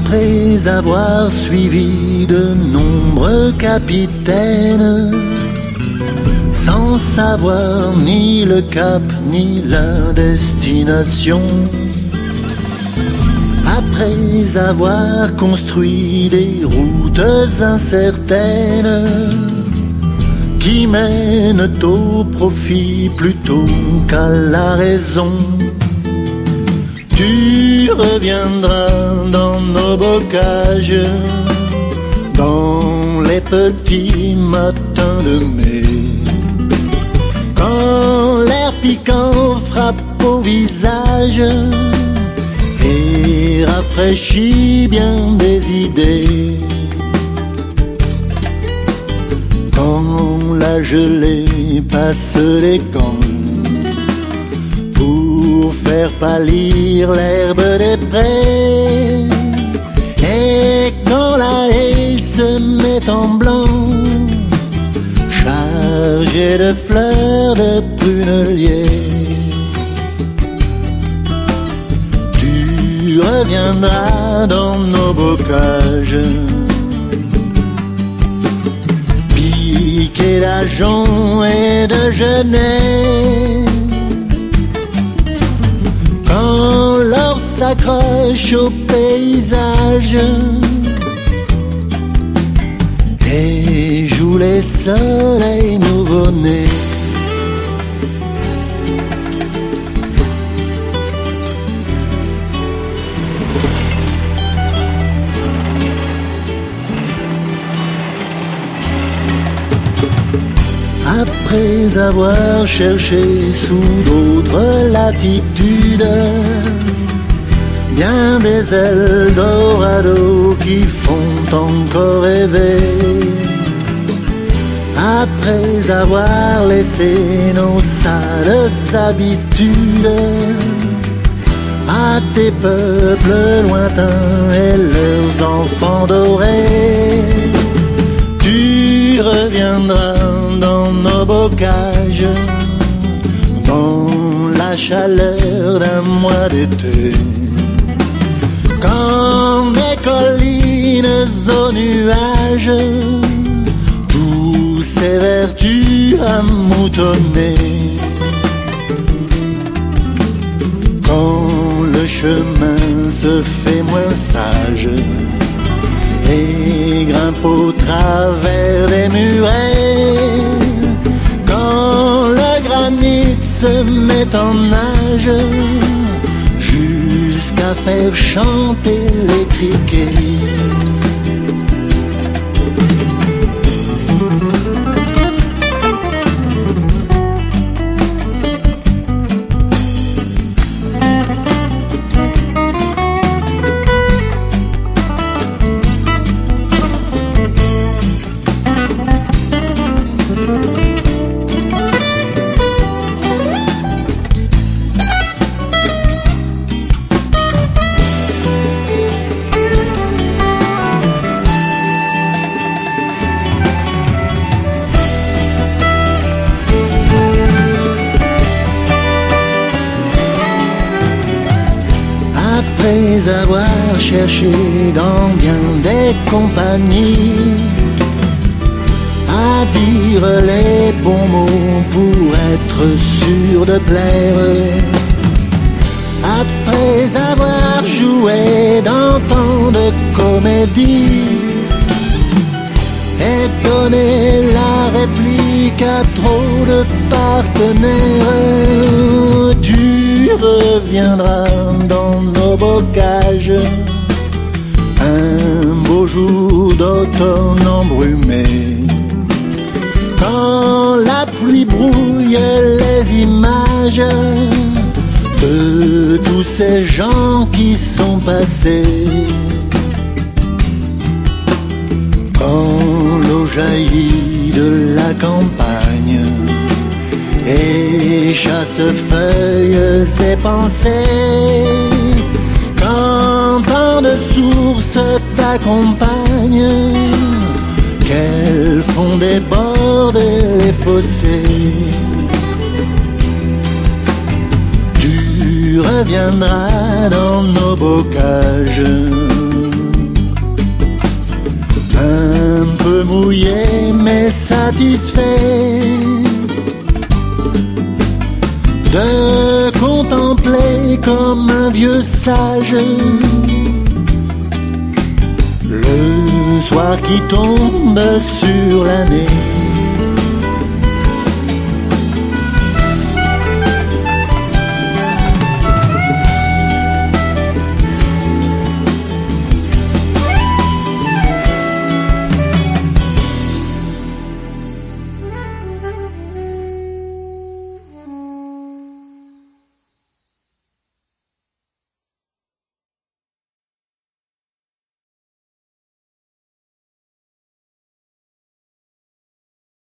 Après avoir suivi de nombreux capitaines, sans savoir ni le cap ni la destination, après avoir construit des routes incertaines qui mènent au profit plutôt qu'à la raison, tu reviendras dans nos bocages, dans les petits matins de mai, quand l'air piquant frappe au visage et rafraîchit bien des idées, quand la gelée passe les camps pour faire pâlir l'herbe des prés, et quand la haie se met en blanc, chargée de fleurs de prunelier, tu reviendras dans nos bocages, piqué d'ajonc et de genêt, quand l'or s'accroche au paysage et joue les soleils nouveau-nés. Après avoir cherché sous d'autres latitudes bien des Eldorado qui font encore rêver, après avoir laissé nos sales habitudes à tes peuples lointains et leurs enfants dorés, tu reviendras dans nos bocages, dans la chaleur d'un mois d'été, quand des collines aux nuages, tous ces vertus à moutonner, quand le chemin se fait moins sage et grimpe au travers des murets, quand le granit se met en nage jusqu'à faire chanter les criquets. Après avoir cherché dans bien des compagnies à dire les bons mots pour être sûr de plaire, après avoir joué dans tant de comédies et donné la réplique à trop de partenaires, tu reviendras dans nos bocages un beau jour d'automne embrumé, quand la pluie brouille les images de tous ces gens qui sont passés, quand l'eau jaillit de la campagne et chasse feuilles et pensées, quand tant de sources t'accompagnent, qu'elles font déborder les fossés, tu reviendras dans nos bocages satisfait de contempler comme un vieux sage le soir qui tombe sur l'année.